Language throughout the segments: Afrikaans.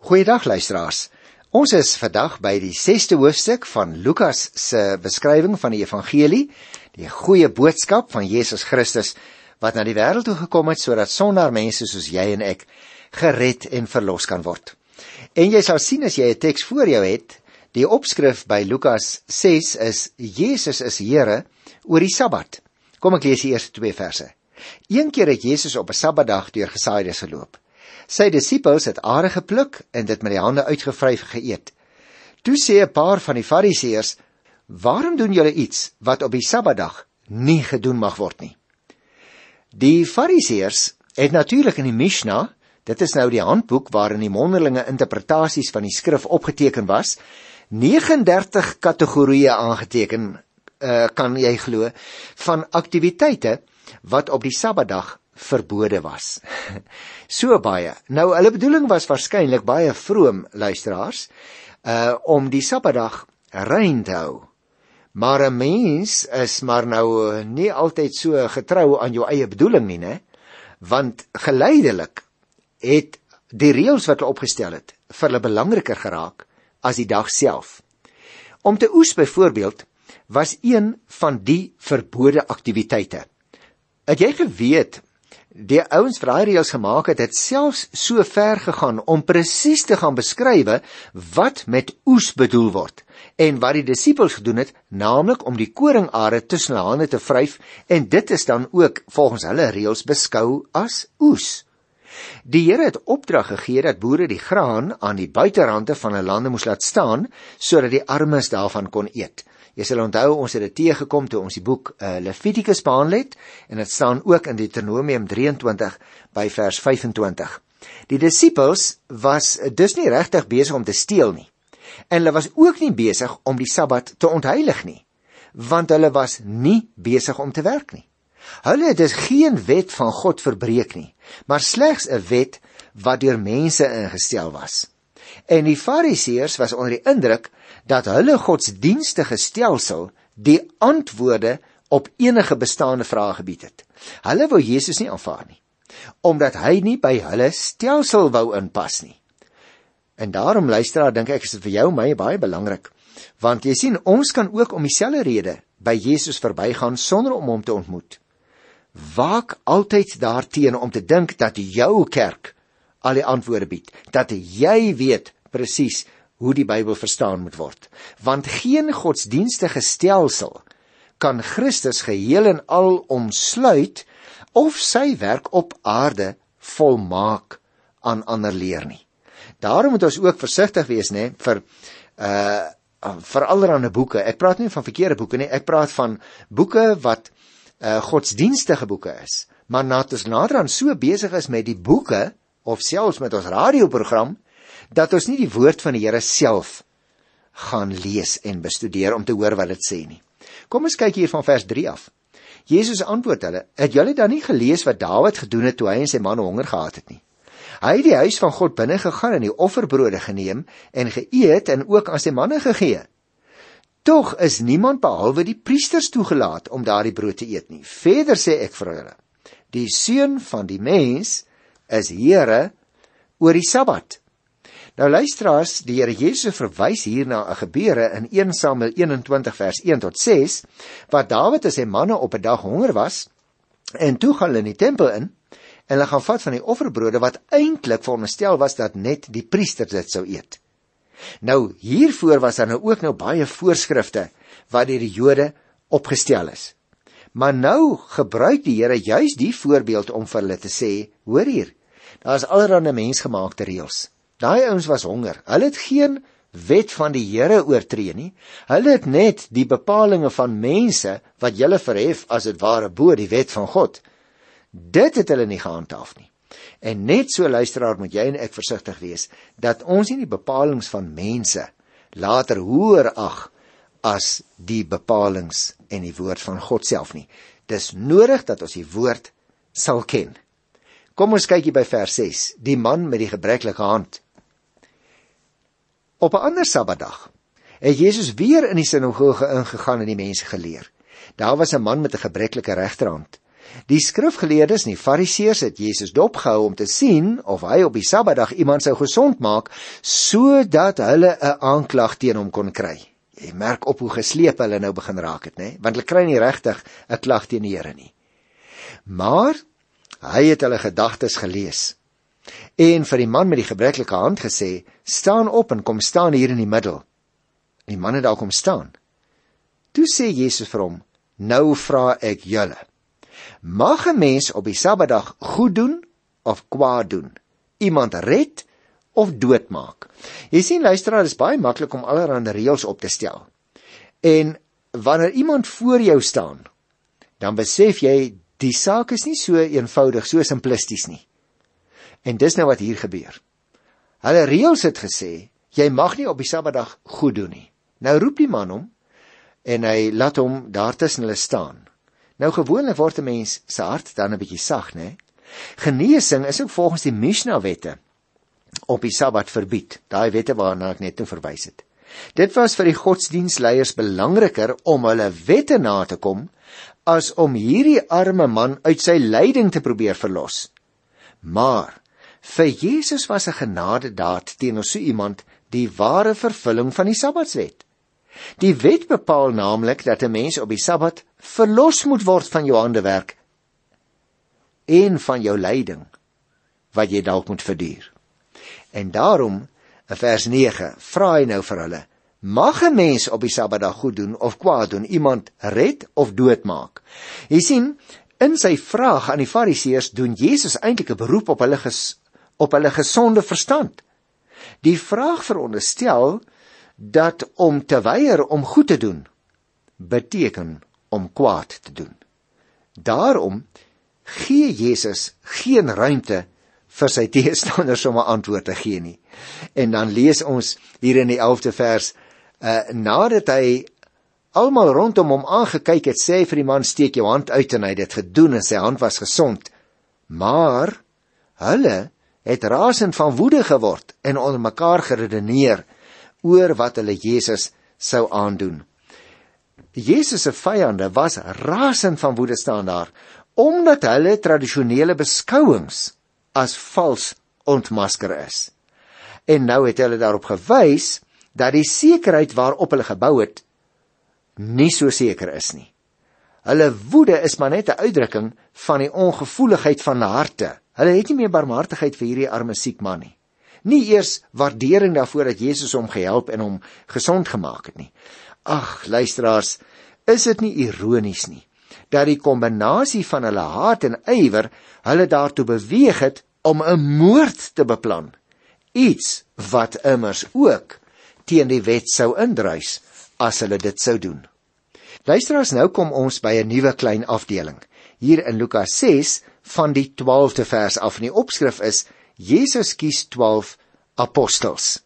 Goeiedag luisteraars. Ons is vandag by die 6de hoofstuk van Lukas se beskrywing van die evangelie, die goeie boodskap van Jesus Christus, wat na die wêreld toe gekom het, sodat sondaarmense soos jy en ek gered en verlos kan word. En jy sal sien as jy 'n teks voor jou het, die opskrif by Lukas 6 is, Jesus is Here oor die Sabbat. Kom ek lees die eerste 2 verse. Een keer het Jesus op 'n Sabbatdag deur gesaaides geloop. Sy disippels het are gepluk en dit met die hande uitgevryf geëet. Toe sê 'n paar van die Fariseërs, waarom doen julle iets wat op die Sabbatdag nie gedoen mag word nie? Die Fariseërs het natuurlik in die Mishnah, dit is nou die handboek waarin die mondelinge interpretasies van die skrif opgeteken was, 39 kategorieë aangeteken, kan jy glo, van aktiwiteite wat op die Sabbatdag verbode was. So baie. Nou, hulle bedoeling was waarskynlik baie vroom, luisteraars, om die Sabbatdag rein te hou. Maar 'n mens is maar nou nie altyd so getrou aan jou eie bedoeling nie, né? Want geleidelik het die reëls wat hulle opgestel het vir hulle belangriker geraak as die dag self. Om te oes byvoorbeeld was een van die verbode aktiwiteite. Het jy geweet, die ouens wat daai reëls gemaak het selfs so ver gegaan om presies te gaan beskrywe wat met oes bedoel word en wat die disippels gedoen het, naamlik om die koringare tussen hulle hande te vryf, en dit is dan ook volgens hulle reëls beskou as oes. Die Here het opdrag gegee dat boere die graan aan die buiterande van hulle lande moes laat staan, sodat die armes daarvan kon eet. Jy sal onthou, ons het dit teëgekom toe ons die boek Levitikus behandel het, en dit staan ook in Deuteronomium 23 by vers 25. Die disippels was dus nie regtig besig om te steel nie, en hulle was ook nie besig om die Sabbat te ontheilig nie, want hulle was nie besig om te werk nie. Hulle het dus geen wet van God verbreek nie, maar slegs 'n wet wat deur mense ingestel was. En die Fariseërs was onder die indruk dat hulle godsdienstige stelsel die antwoorde op enige bestaande vrae gebied het. Hulle wou Jesus nie aanvaar nie, omdat hy nie by hulle stelsel wou inpas nie. En daarom, luisteraar, dink ek is dit vir jou en my baie belangrik, want jy sien, ons kan ook om dieselfde rede by Jesus verbygaan sonder om hom te ontmoet. Waak altyd daarteen om te dink dat jou kerk al die antwoorde bied, dat jy weet presies hoe die Bybel verstaan moet word. Want geen godsdienstige stelsel kan Christus geheel en al omsluit of sy werk op aarde volmaak aan ander leer nie. Daarom moet ons ook versigtig wees, né, vir allerlei boeke. Ek praat nie van verkeerde boeke nie, ek praat van boeke wat godsdienstige boeke is, maar nadat ons naderhand so besig is met die boeke, of selfs met ons radioprogram, dat ons nie die woord van die Here self gaan lees en bestudeer om te hoor wat dit sê nie. Kom ons kyk hier van vers 3 af. Jesus antwoord hulle, het julle dan nie gelees wat Dawid gedoen het toe hy en sy manne honger gehad het nie? Hy het die huis van God binne gegaan en die offerbrode geneem en geëet en ook aan sy manne gegee. Tog is niemand behalwe die priesters toegelaat om daardie brood te eet nie. Verder sê ek vir hulle, die Seun van die mens is Here oor die Sabbat. Nou luisteraars, die Here Jesus verwys hier na 'n gebeure in 1 Samuel 21 vers 1 tot 6, wat Dawid en sy manne op 'n dag honger was, en toe gaan hulle in die tempel in, en hulle gaan vat van die offerbrode wat eintlik veronderstel was dat net die priesters dit sou eet. Nou, hiervoor was daar nou ook baie voorskrifte wat deur die Jode opgestel is. Maar nou gebruik die Here juis die voorbeeld om vir hulle te sê, hoor hier, daar is allerlei mensgemaakte reëls. Daai ouens was honger, hulle het geen wet van die Here oortree nie, hulle het net die bepalinge van mense, wat julle verhef as dit ware bo die wet van God. Dit het hulle nie gehandhaaf nie. En net so, luisteraar, moet jy en ek versigtig wees, dat ons nie die bepalings van mense later hoër ag as die bepalings en die woord van God self nie. Dis nodig dat ons die woord sal ken. Kom ons kyk hier by vers 6, die man met die gebreklike hand. Op 'n ander Sabbatdag het Jesus weer in die sinagoge ingegaan en die mense geleer. Daar was 'n man met 'n gebreklike regterhand. Die skrifgeleerdes en die fariseërs het Jesus dopgehou om te sien of hy op die Sabbatdag iemand sou gesond maak, sodat hulle 'n aanklag teen hom kon kry. Jy merk op hoe gesleep hulle nou begin raak het, né? Want hulle kry nie regtig 'n klag teen die Here nie. Maar hy het hulle gedagtes gelees en vir die man met die gebreklike hand gesê, staan op en kom staan hier in die middel. Die man het daar kom staan. Toe sê Jesus vir hom, nou vra ek julle, mag 'n mens op die Sabbatdag goed doen of kwaad doen? Iemand red of doodmaak? Jy sien, luisteraar, dit is baie maklik om allerlei reëls op te stel. En wanneer iemand voor jou staan, dan besef jy, die saak is nie so eenvoudig, so simplisties nie. En dis nou wat hier gebeur. Hulle reëls het gesê, jy mag nie op die Sabbatdag goed doen nie. Nou roep die man hom, en hy laat hom daar tussen hulle staan. Nou gewoonlik word 'n mens se hart dan 'n bietjie sag, né? Genesing is ook volgens die Mishnah-wette op die Sabbat verbied, daai wette waarna ek net nou verwys het. Dit was vir die godsdienstleiers belangriker om hulle wette na te kom, as om hierdie arme man uit sy lyding te probeer verlos. Maar vir Jesus was 'n genadedaad teenoor so iemand die ware vervulling van die Sabbatswet. Die wet bepaal naamlik dat 'n mens op die Sabbat verlos moet word van jou handewerk en van jou lyding wat jy dalk moet verduur. En daarom, in vers 9, vra hy nou vir hulle, mag 'n mens op die Sabbatdag goed doen of kwaad doen, iemand red of doodmaak? Jy sien, in sy vraag aan die Fariseërs doen Jesus eintlik 'n beroep op hulle gesonde verstand. Die vraag veronderstel dat om te weier om goed te doen, beteken om kwaad te doen. Daarom gee Jesus geen ruimte vir sy teestanders om 'n antwoord te gee nie. En dan lees ons hier in die 11de vers, nadat hy almal rondom hom aangekyk het, sê vir die man, steek jou hand uit, en hy het dit gedoen en sy hand was gesond. Maar hulle het rasend van woede geword en onder mekaar geredeneer oor wat hulle Jesus sou aandoen. Jesus se vyande was rasend van woede staan daar, omdat hulle tradisionele beskouings as vals ontmasker is. En nou het hulle daarop gewys dat die sekerheid waarop hulle gebou het nie so seker is nie. Hulle woede is maar net 'n uitdrukking van die ongevoeligheid van hulle harte. Hulle het nie meer barmhartigheid vir hierdie arme siek man nie. Nie eers waardering daarvoor dat Jesus hom gehelp en hom gesond gemaak het nie. Ag, luisteraars, is dit nie ironies nie, dat die kombinasie van hulle haat en ywer hulle daartoe beweeg het om 'n moord te beplan, iets wat immers ook teen die wet sou indruis as hulle dit sou doen. Luisteraars, nou kom ons by 'n nuwe klein afdeling, hier in Lukas 6 van die 12de vers af, en die opskrif is, Jesus kies 12 apostels.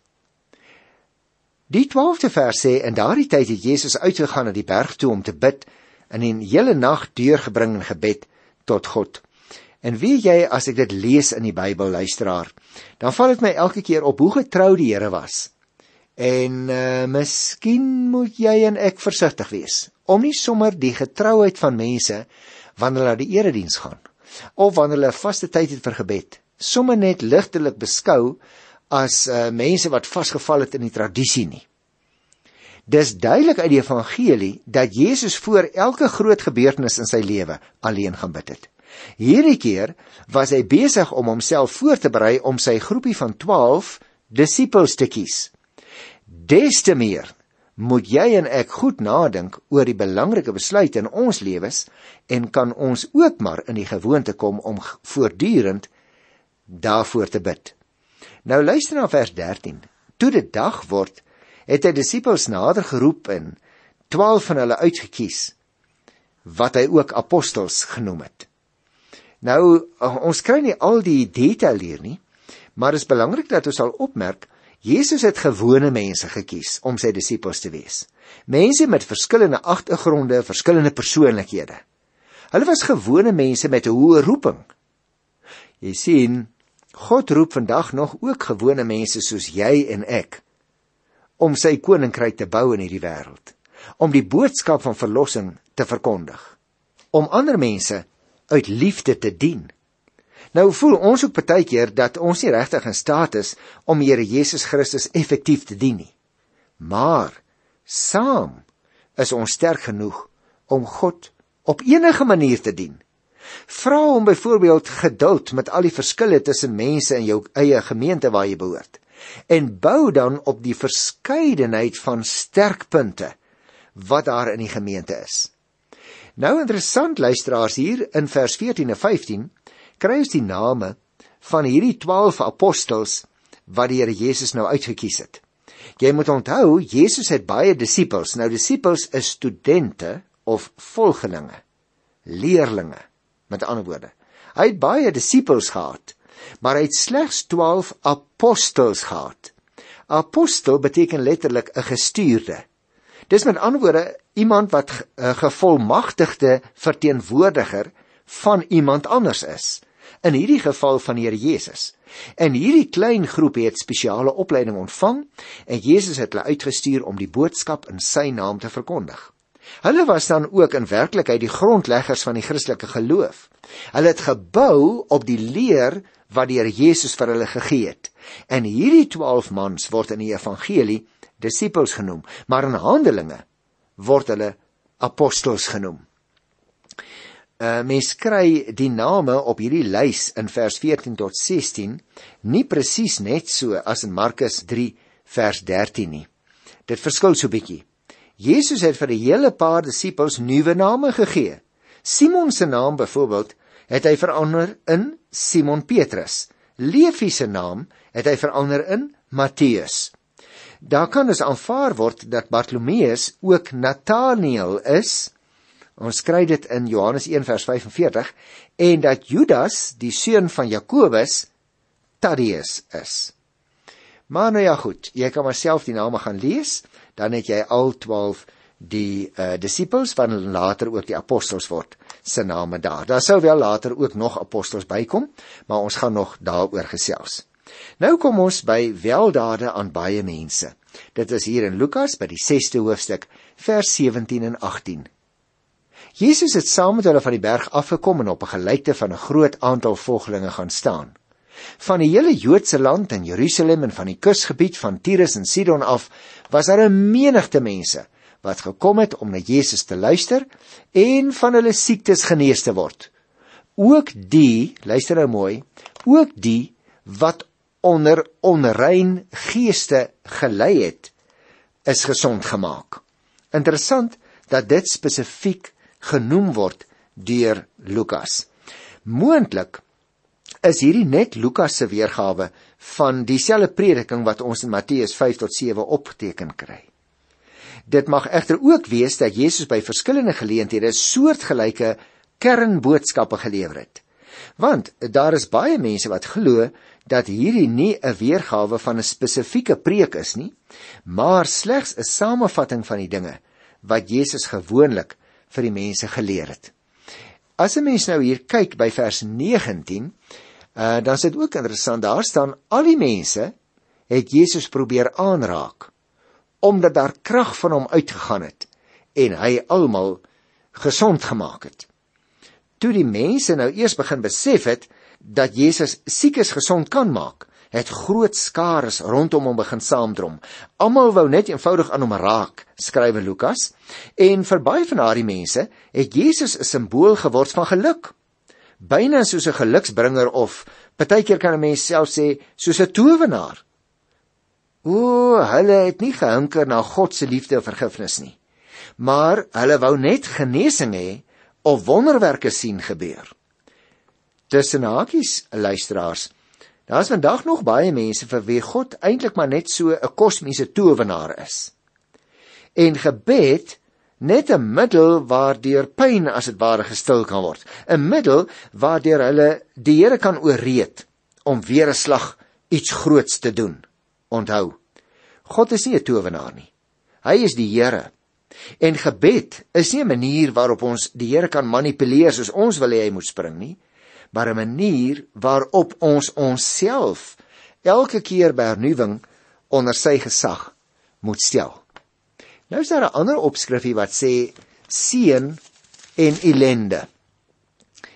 Die 12de vers sê, in daardie tyd het Jesus uitgegaan na die berg toe om te bid, en die hele nag deurgebring in gebed tot God. En weet jy, as ek dit lees in die Bybel, luisteraar, dan val dit my elke keer op hoe getrou die Here was. En miskien moet jy en ek versigtig wees, om nie sommer die getrouheid van mense, wanneer hulle na die erediens gaan, of wanneer hulle 'n vaste tyd het vir gebed, sommer net ligtelik beskou as mense wat vasgeval het in die tradisie nie. Dis duidelik uit die evangelie dat Jesus voor elke groot gebeurtenis in sy lewe alleen gaan bid het. Hierdie keer was hy besig om homself voor te berei om sy groepie van 12 disippels te kies. Des te meer moet jy en ek goed nadink oor die belangrike besluite in ons lewens, en kan ons ook maar in die gewoonte kom om voortdurend daarvoor te bid. Nou luister na vers 13. Toe dit dag word, het hy disippels nader geroep en 12 van hulle uitgekies, wat hy ook apostels genoem het. Nou, ons kry nie al die detail hier nie, maar is belangrik dat ons sal opmerk, Jesus het gewone mense gekies om sy disippels te wees. Mense met verskillende agtergronde, verskillende persoonlikhede. Hulle was gewone mense met 'n hoë roeping. Jy sien, God roep vandag nog ook gewone mense soos jy en ek, om sy koninkryk te bou in hierdie wêreld, om die boodskap van verlossing te verkondig, om ander mense uit liefde te dien. Nou voel ons ook partykeer dat ons nie regtig in staat is om die Here Jesus Christus effektief te dien nie. Maar saam is ons sterk genoeg om God op enige manier te dien. Vra hom byvoorbeeld geduld met al die verskille tussen mense in jou eie gemeente waar jy behoort. En bou dan op die verskeidenheid van sterkpunte wat daar in die gemeente is. Nou interessant luisteraars, hier in vers 14 en 15 kry ons die name van hierdie 12 apostels wat die Here Jesus nou uitgekies het. Jy moet onthou, Jesus het baie disippels. Nou disippels is studente of volgelinge, leerlinge, met ander woorde. Hy het baie disippels gehad, maar hy het slegs 12 apostels gehad. Apostel beteken letterlik 'n gestuurde. Dis met ander woorde iemand wat 'n gevolmagtigde verteenwoordiger van iemand anders is. In hierdie geval van die Here Jesus. En hierdie klein groep het spesiale opleiding ontvang en Jesus het hulle uitgestuur om die boodskap in sy naam te verkondig. Hulle was dan ook in werklikheid die grondleggers van die Christelike geloof. Hulle het gebou op die leer wat die Here Jesus vir hulle gegee het. En hierdie 12 mans word in die evangelie disippels genoem, maar in Handelinge word hulle apostels genoem. Mens kry die name op hierdie lys in vers 14 tot 16 nie presies net so as in Markus 3 vers 13 nie. Dit verskil so bietjie. Jesus het vir 'n hele paar disippels nuwe name gegee. Simon se naam byvoorbeeld het hy verander in Simon Petrus. Levi se naam het hy verander in Matteus. Daar kan dus aanvaar word dat Bartolomeus ook Nathanael is. Ons kry dit in Johannes 1 vers 45 en dat Judas, die seun van Jakobus, Thaddeus is. Maar nou ja goed, jy kan maar self die name gaan lees, dan het jy al 12 die disippels, wat later ook die apostels word, se name daar. Daar sou wel later ook nog apostels bykom, maar ons gaan nog daaroor gesels. Nou kom ons by weldade aan baie mense. Dit is hier in Lukas by die 6de hoofstuk, vers 17 en 18. Jesus het saam met hulle van die berg afgekom en op 'n gelykte van 'n groot aantal volgelinge gaan staan. Van die hele Joodse land in Jerusalem en van die kusgebied van Tyrus en Sidon af was daar 'n menigte mense wat gekom het om na Jesus te luister en van hulle siektes genees te word. Ook die, luister nou mooi, ook die wat onder onrein geeste gelei het, is gesond gemaak. Interessant dat dit spesifiek genoem word deur Lukas. Moontlik is hierdie net Lukas se weergawe van dieselfde prediking wat ons in Matteus 5 tot 7 opgeteken kry. Dit mag egter ook wees dat Jesus by verskillende geleenthede soortgelyke kernboodskappe gelewer het. Want daar is baie mense wat glo dat hierdie nie 'n weergawe van 'n spesifieke preek is nie, maar slegs 'n samevatting van die dinge wat Jesus gewoonlik vir die mense geleer het. As 'n mens nou hier kyk by vers 19, dan is dit ook interessant, daar staan al die mense het Jesus probeer aanraak, omdat daar krag van hom uitgegaan het, en hy almal gesond gemaak het. Toe die mense nou eers begin besef het, dat Jesus siekes gesond kan maak, het groot skares rondom hom begin saamdrom. Almal wou net eenvoudig aan hom raak, skrywe Lukas, en vir baie van daardie mense het Jesus 'n simbool geword van geluk. Byna soos 'n geluksbringer of, partykeer kan 'n mens self sê, soos 'n towenaar. Hulle het nie gehinker na God se liefde of vergifnis nie, maar hulle wou net genesing hê of wonderwerke sien gebeur. Tussen hakies, luisteraars, daar is vandag nog baie mense vir wie God eintlik maar net so 'n kosmiese towenaar is. En gebed net 'n middel waardeur pyn as dit ware gestil kan word. 'n Middel waardeur hulle die Here kan ooreed om weer 'n slag iets groots te doen. Onthou, God is nie 'n towenaar nie. Hy is die Here. En gebed is nie 'n manier waarop ons die Here kan manipuleer soos ons wil hê hy moet spring nie, maar 'n manier waarop ons onsself elke keer by hernuwing onder sy gesag moet stel. Nou is daar 'n ander opskrifie wat sê seën en ellende.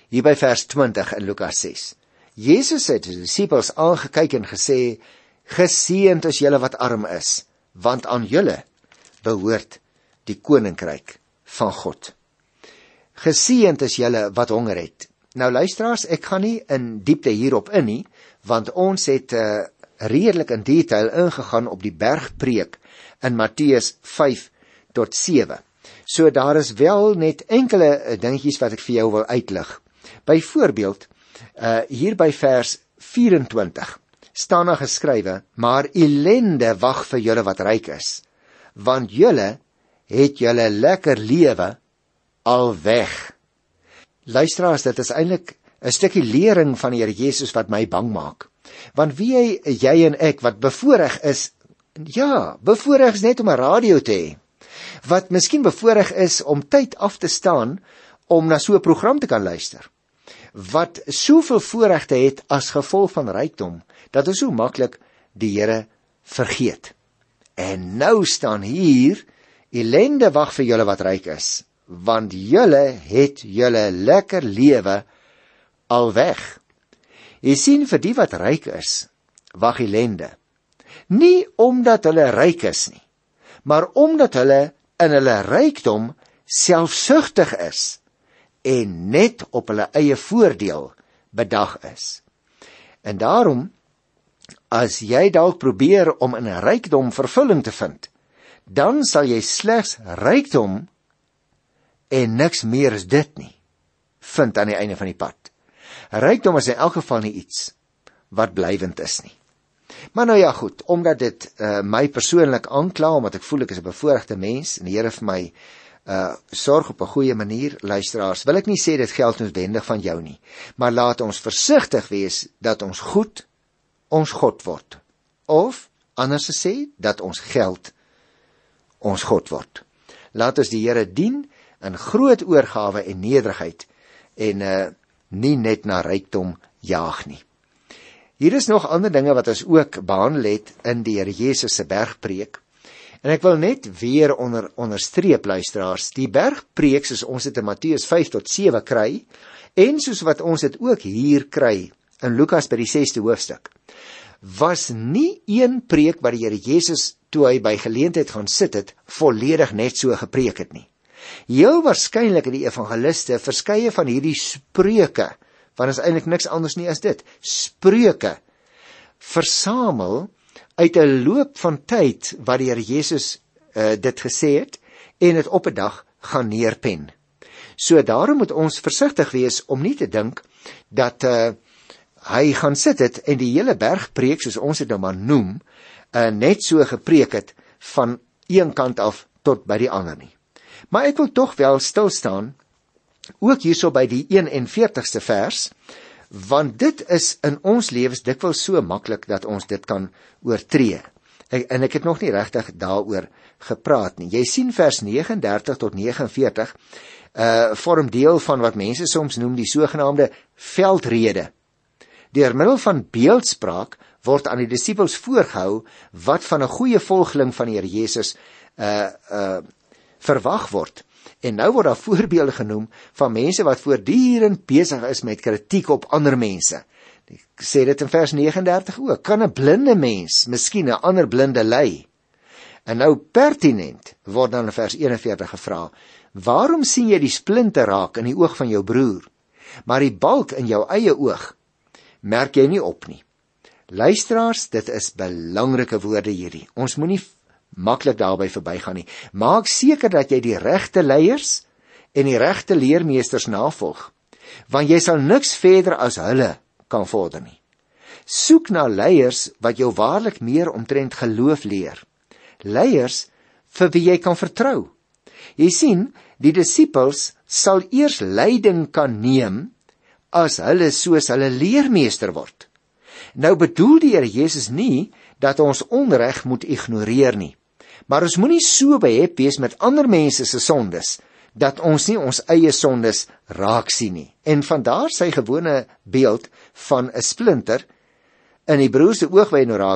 hier by vers 20 in Lukas 6. Jesus het die disippels aangekyk en gesê, geseënd is julle wat arm is, want aan julle behoort die koninkryk van God. Geseënd is julle wat honger het. Nou luisteraars, ek gaan nie in diepte hierop in nie, want ons het redelik in detail ingegaan op die bergpreek in Matteus 5 tot 7. So daar is wel net enkele dingetjies wat ek vir jou wil uitlig. Byvoorbeeld, hier by vers 24 staan daar geskrywe, maar ellende wag vir julle wat ryk is, want julle het julle lekker lewe al weg. Luisteraars, dit is eintlik 'n stukkie lering van die Here Jesus wat my bang maak. Want wie jy en ek wat bevoorreg is, ja, bevoorreg is net om 'n radio te hê, wat miskien bevoorreg is om tyd af te staan om na so 'n program te kan luister, wat soveel voorregte het as gevolg van rykdom, dat ons so maklik die Here vergeet. En nou staan hier, ellende wag vir julle wat ryk is, want julle het julle lekker lewe al weg. Jy sien, vir die wat ryk is, wag ellende. Nie omdat hulle ryk is nie, maar omdat hulle in hulle rykdom selfsugtig is en net op hulle eie voordeel bedag is. En daarom, as jy dalk probeer om in 'n rykdom vervulling te vind, dan sal jy slegs rykdom en niks meer as dit nie vind aan die einde van die pad. Rykdom is in elk geval nie iets wat blywend is nie. Maar nou ja goed, omdat dit my persoonlik aankla, omdat ek voel ek is 'n bevoorregte mens en die Here vir my sorg op 'n goeie manier, luisteraars, wil ek nie sê dit geld noodwendig van jou nie, maar laat ons versigtig wees dat ons goed ons God word, of anders gesê, dat ons geld ons God word. Laat ons die Here dien in groot oorgawe en nederigheid en nie net na rykdom jaag nie. Hier is nog ander dinge wat ons ook behandel het in die Here Jesus se bergpreek. En ek wil net weer onderstreep, luisteraars, die bergpreek soos ons dit in Matteus 5 tot 7 kry, en soos wat ons dit ook hier kry in Lukas by die 6de hoofstuk, was nie een preek wat die Here Jesus, toe hy by geleentheid gaan sit het, volledig net so gepreek het nie. Heel waarskynlik in die evangeliste verskeie van hierdie spreuke, want is eintlik niks anders nie as dit, spreuke, versamel uit 'n loop van tyd wat die Here Jesus dit gesê het, en dit op 'n dag gaan neerpen. So daarom moet ons versigtig wees om nie te dink dat hy gaan sit het en die hele bergpreek, soos ons dit nou maar noem, net so gepreek het van een kant af tot by die ander nie. Maar ek wil tog wel stilstaan, ook hierso by die 41ste vers, want dit is in ons lewens dikwels so maklik dat ons dit kan oortree. En ek het nog nie regtig daaroor gepraat nie. Jy sien vers 39 tot 49 vorm deel van wat mense soms noem die sogenaamde veldrede. Deur middel van beeldspraak word aan die disippels voorgehou wat van 'n goeie volgeling van die Here Jesus verwag word. En nou word daar voorbeelde genoem van mense wat voortdurend besig is met kritiek op ander mense. Ek sê dit in vers 39 ook. Kan 'n blinde mens miskien 'n ander blinde lei? En nou pertinent word dan in vers 41 gevra, waarom sien jy die splinter raak in die oog van jou broer, maar die balk in jou eie oog merk jy nie op nie? Luisteraars, dit is belangrike woorde hierdie. Ons moenie maklik daarby verbygaan nie. Maak seker dat jy die regte leiers en die regte leermeesters navolg, want jy sal niks verder as hulle kan vorder nie. Soek na leiers wat jou waarlik meer omtrent geloof leer. Leiers vir wie jy kan vertrou. Jy sien, die disippels sal eers leiding kan neem as hulle soos hulle leermeester word. Nou bedoel die Here Jesus nie dat ons onreg moet ignoreer nie, maar ons moenie so behep wees met ander mense se sondes dat ons nie ons eie sondes raak sien nie. En vandaar sy gewone beeld van 'n splinter in die broer se oog wat jy nou raak sien,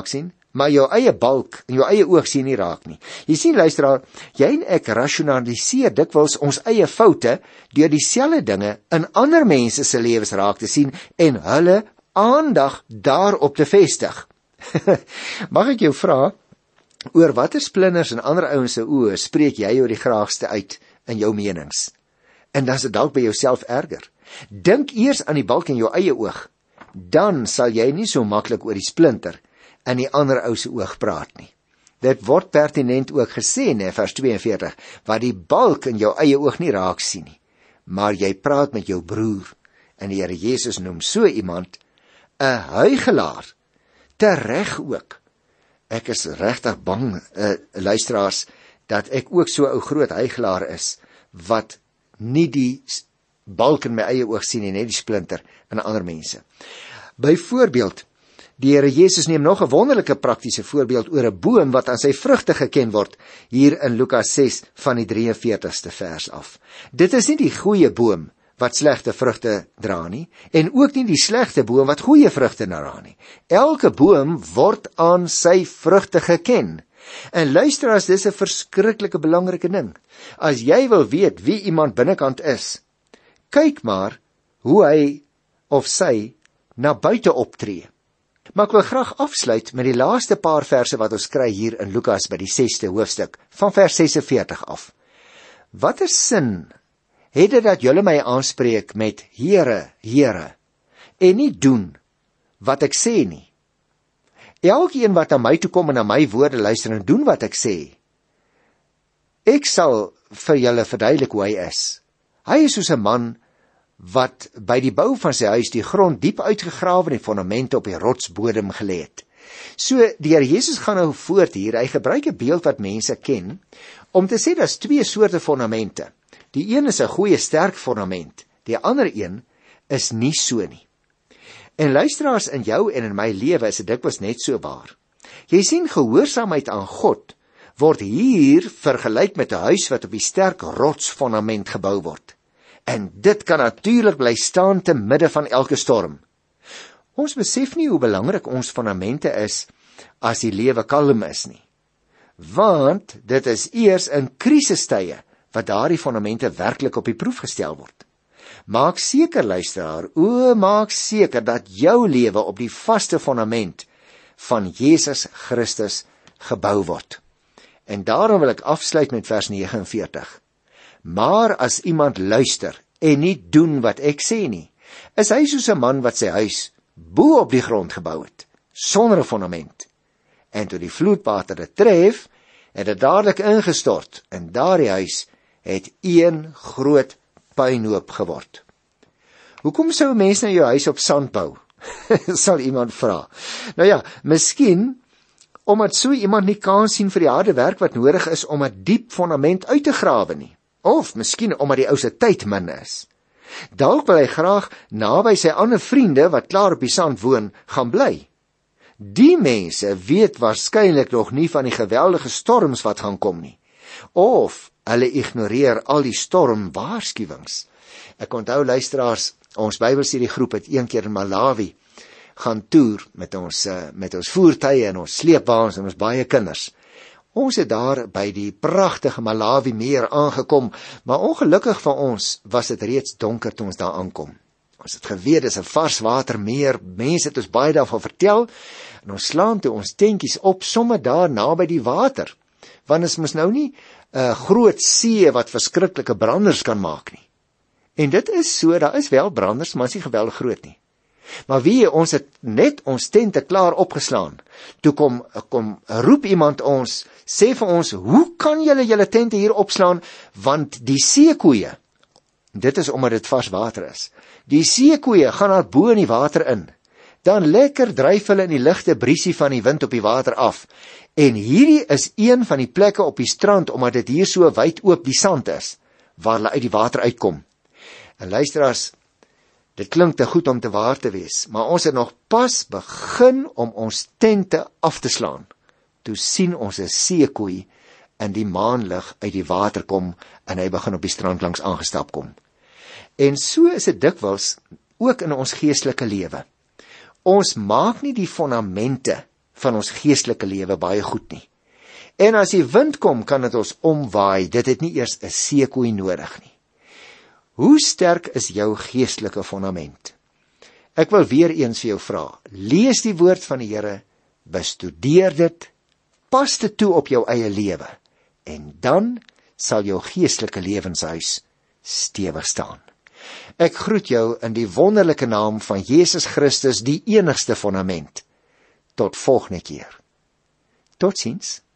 maar jou eie balk en jou eie oog sien nie raak nie. Jy sien luisteraar, jy en ek rasionaliseer dikwels ons eie foute deur dieselfde dinge in ander mense se lewens raak te sien en hulle aandag daarop te vestig. Mag ek jou vra, oor watter splinters in ander ouens se oë spreek jy jou die graagste uit in jou menings? En dan is dit dalk by jouself erger. Dink eers aan die balk in jou eie oog, dan sal jy nie so maklik oor die splinter in die ander ou se oog praat nie. Dit word pertinent ook gesê, vers 42, wat die balk in jou eie oog nie raak sien nie, maar jy praat met jou broer, en die Here Jesus noem so iemand 'n huigelaar, tereg ook. Ek is regtig bang, luisteraars, dat ek ook so 'n ou groot huigelaar is, wat nie die balk in my eie oog sien en net die splinter in ander mense. Byvoorbeeld, die Here Jesus neem nog 'n wonderlike praktiese voorbeeld oor 'n boom wat aan sy vrugte geken word, hier in Lukas 6 van die 43ste vers af. Dit is nie die goeie boom wat slegte vrugte dra nie, en ook nie die slegte boom wat goeie vrugte dra nie. Elke boom word aan sy vrugte geken. En luisteraars, dis 'n verskriklike belangrike ding. As jy wil weet wie iemand binnekant is, kyk maar hoe hy of sy na buite optree. Maar ek wil graag afsluit met die laaste paar verse wat ons kry hier in Lukas by die 6ste hoofstuk, van vers 46 af. Watter sin het dit dat julle my aanspreek met Here, Here, en nie doen wat ek sê nie? Elkeen wat na my toe kom en na my woorde luister en doen wat ek sê, ek sal vir julle verduidelik hoe hy is. Hy is soos 'n man wat by die bou van sy huis die grond diep uitgegrawe en die fondamente op die rotsbodem gelê het. So, die Here Jesus gaan nou voort hier, hy gebruik 'n beeld wat mense ken, om te sê daar's twee soorte fondamente. Die een is 'n goeie sterk fondament, die ander een is nie so nie. En luisteraars, in jou en in my lewe is dit dikwels net so waar. Jy sien, gehoorsaamheid aan God word hier vergelyk met 'n huis wat op die sterk rotsfondament gebou word. En dit kan natuurlik bly staan te midde van elke storm. Ons besef nie hoe belangrik ons fondamente is as die lewe kalm is nie. Want dit is eers in krisistye wat daardie fondamente werklik op die proef gestel word. Maak seker, luisteraar, maak seker dat jou lewe op die vaste fondament van Jesus Christus gebou word. En daarom wil ek afsluit met vers 49. Maar as iemand luister en nie doen wat ek sê nie, is hy soos 'n man wat sy huis bo op die grond gebou het, sonder 'n fondament. En toe die vloedwater dit tref, het dit dadelik ingestort, en daardie huis het een groot puinhoop geword. Hoekom sou 'n mens nou jou huis op sand bou? Sal iemand vra. Nou ja, miskien omdat so iemand nie kans sien vir die harde werk wat nodig is om 'n diep fondament uit te grawe nie. Of miskien omdat die ou se tyd min is. Dalk wil hy graag naby sy ander vriende wat klaar op die sand woon, gaan bly. Die mense weet waarskynlik nog nie van die geweldige storms wat gaan kom nie. Of hulle ignoreer al die stormwaarskuwings. Ek onthou, luisteraars, ons Bybelstudiegroep het een keer in Malawi gaan toer met ons voertuie en ons sleepwaens en ons baie kinders. Ons het daar by die pragtige Malawi meer aangekom, maar ongelukkig vir ons was dit reeds donker toe ons daar aankom. Ons het geweet, dis 'n varswatermeer, mense het ons baie daarvan vertel, en ons slaan toe ons tentjies op, sommer daar naby die water, want ons mos nou nie 'n groot see wat verskriklike branders kan maak nie. En dit is so, daar is wel branders, maar is nie geweldig groot nie. Maar ons het net ons tente klaar opgeslaan. Toe kom roep iemand ons, sê vir ons, hoe kan julle tente hier opslaan, want die seekoeie, dit is omdat dit vars water is, die seekoeie gaan daar bo in die water in, dan lekker dryf hulle in die ligte briesie van die wind op die water af, en hierdie is een van die plekke op die strand, omdat dit hier so wyd oop die sand is, waar hulle uit die water uitkom. En luisteraars, dit klink te goed om te waar te wees, maar ons het nog pas begin om ons tente af te slaan. Toe sien ons 'n seekoei in die maanlig uit die water kom, en hy begin op die strand langs aangestap kom. En so is dit dikwels ook in ons geestelike lewe. Ons maak nie die fondamente van ons geestelike lewe baie goed nie. En as die wind kom, kan dit ons omwaai, dit het nie eers 'n seekoei nodig nie. Hoe sterk is jou geestelike fondament? Ek wil weer eens vir jou vra, lees die woord van die Here, bestudeer dit, pas dit toe op jou eie lewe, en dan sal jou geestelike lewenshuis stewig staan. Ek groet jou in die wonderlike naam van Jesus Christus, die enigste fondament. Tot volgende keer. Totsiens.